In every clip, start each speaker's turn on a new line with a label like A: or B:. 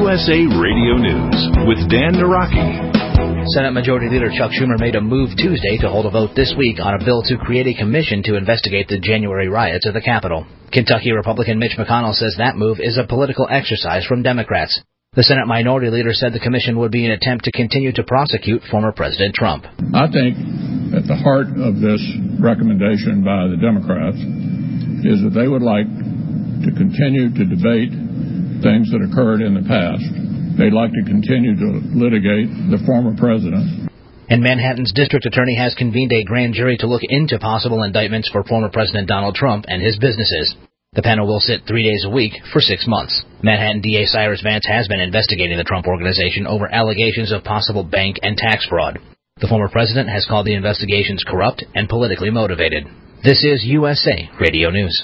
A: USA Radio News with Dan Naraki.
B: Senate Majority Leader Chuck Schumer made a move Tuesday to hold a vote this week on a bill to create a commission to investigate the January riots at the Capitol. Kentucky Republican Mitch McConnell says that move is a political exercise from Democrats. The Senate Minority Leader said the commission would be an attempt to continue to prosecute former President Trump.
C: I think at the heart of this recommendation by the Democrats is that they would like to continue to debate things that occurred in the past. They'd like to continue to litigate the former president.
B: And Manhattan's district attorney has convened a grand jury to look into possible indictments for former President Donald Trump and his businesses. The panel will sit 3 days a week for 6 months. Manhattan DA Cyrus Vance has been investigating the Trump Organization over allegations of possible bank and tax fraud. The former president has called the investigations corrupt and politically motivated. This is USA Radio News.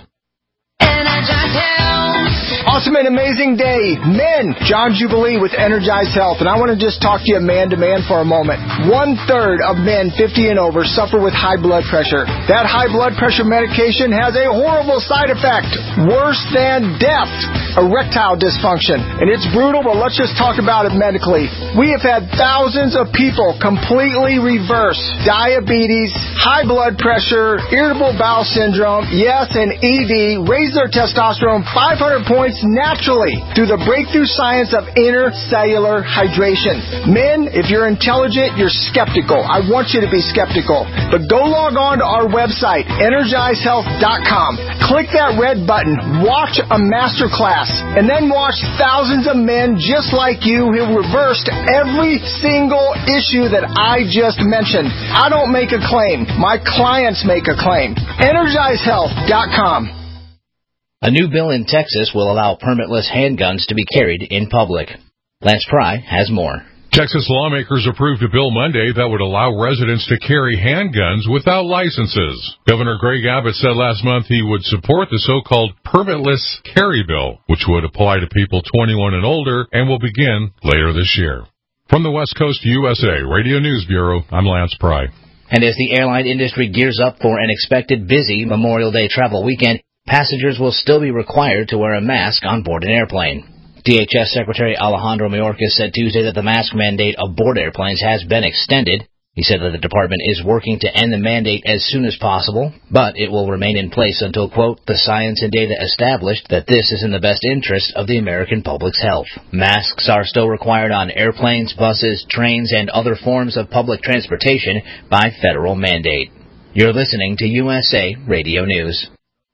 D: Awesome and amazing day. Men, John Jubilee with Energize Health. And I want to just talk to you man to man for a moment. 1/3 of men 50 and over suffer with high blood pressure. That high blood pressure medication has a horrible side effect. Worse than death. Erectile dysfunction. And it's brutal, but let's just talk about it medically. We have had thousands of people completely reverse diabetes, high blood pressure, irritable bowel syndrome, yes, and ED, raise their testosterone 500 points naturally through the breakthrough science of intercellular hydration. Men, if you're intelligent, you're skeptical. I want you to be skeptical. But go log on to our website, EnergizeHealth.com. Click that red button, watch a master class, and then watch thousands of men just like you who reversed every single issue that I just mentioned. I don't make a claim. My clients make a claim. EnergizeHealth.com.
B: A new bill in Texas will allow permitless handguns to be carried in public. Lance Pry has more.
E: Texas lawmakers approved a bill Monday that would allow residents to carry handguns without licenses. Governor Greg Abbott said last month he would support the so-called permitless carry bill, which would apply to people 21 and older and will begin later this year. From the West Coast USA Radio News Bureau, I'm Lance Pry.
B: And as the airline industry gears up for an expected busy Memorial Day travel weekend, passengers will still be required to wear a mask on board an airplane. DHS Secretary Alejandro Mayorkas said Tuesday that the mask mandate aboard airplanes has been extended. He said that the department is working to end the mandate as soon as possible, but it will remain in place until, quote, the science and data established that this is in the best interest of the American public's health. Masks are still required on airplanes, buses, trains, and other forms of public transportation by federal mandate. You're listening to USA Radio News.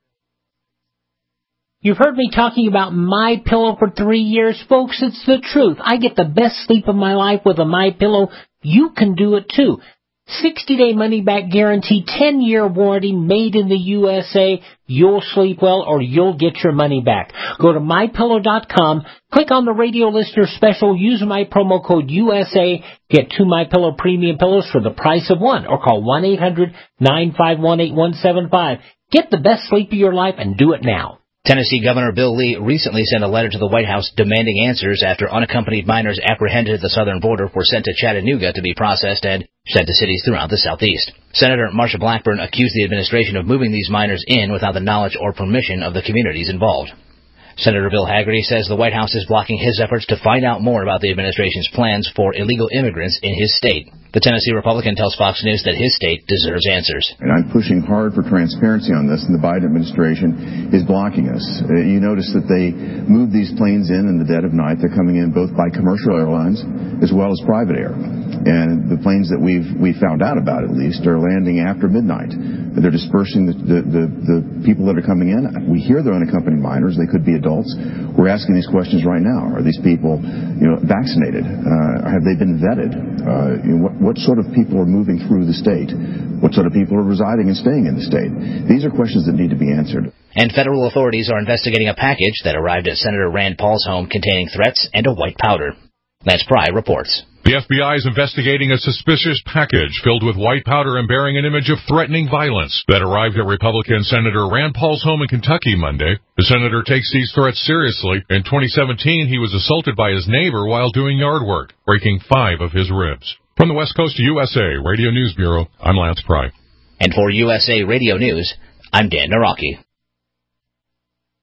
F: You've heard me talking about MyPillow for 3 years, folks. It's the truth. I get the best sleep of my life with a MyPillow. You can do it too. 60-day money-back guarantee, 10-year warranty, made in the USA. You'll sleep well or you'll get your money back. Go to MyPillow.com, click on the radio listener special, use my promo code USA, get 2 MyPillow premium pillows for the price of one, or call 1-800-951-8175. Get the best sleep of your life and do it now.
B: Tennessee Governor Bill Lee recently sent a letter to the White House demanding answers after unaccompanied minors apprehended at the southern border were sent to Chattanooga to be processed and sent to cities throughout the southeast. Senator Marsha Blackburn accused the administration of moving these minors in without the knowledge or permission of the communities involved. Senator Bill Hagerty says the White House is blocking his efforts to find out more about the administration's plans for illegal immigrants in his state. The Tennessee Republican tells Fox News that his state deserves answers.
G: And I'm pushing hard for transparency on this, and the Biden administration is blocking us. You notice that they move these planes in the dead of night. They're coming in both by commercial airlines as well as private air. And the planes that we've found out about, at least, are landing after midnight. They're dispersing the people that are coming in. We hear they're unaccompanied minors. They could be adults. We're asking these questions right now. Are these people, vaccinated? Have they been vetted? What sort of people are moving through the state? What sort of people are residing and staying in the state? These are questions that need to be answered.
B: And federal authorities are investigating a package that arrived at Senator Rand Paul's home containing threats and a white powder. Lance Pry reports.
E: The FBI is investigating a suspicious package filled with white powder and bearing an image of threatening violence that arrived at Republican Senator Rand Paul's home in Kentucky Monday. The senator takes these threats seriously. In 2017, he was assaulted by his neighbor while doing yard work, breaking 5 of his ribs. From the West Coast USA Radio News Bureau, I'm Lance Pry.
B: And for USA Radio News, I'm Dan Naraki.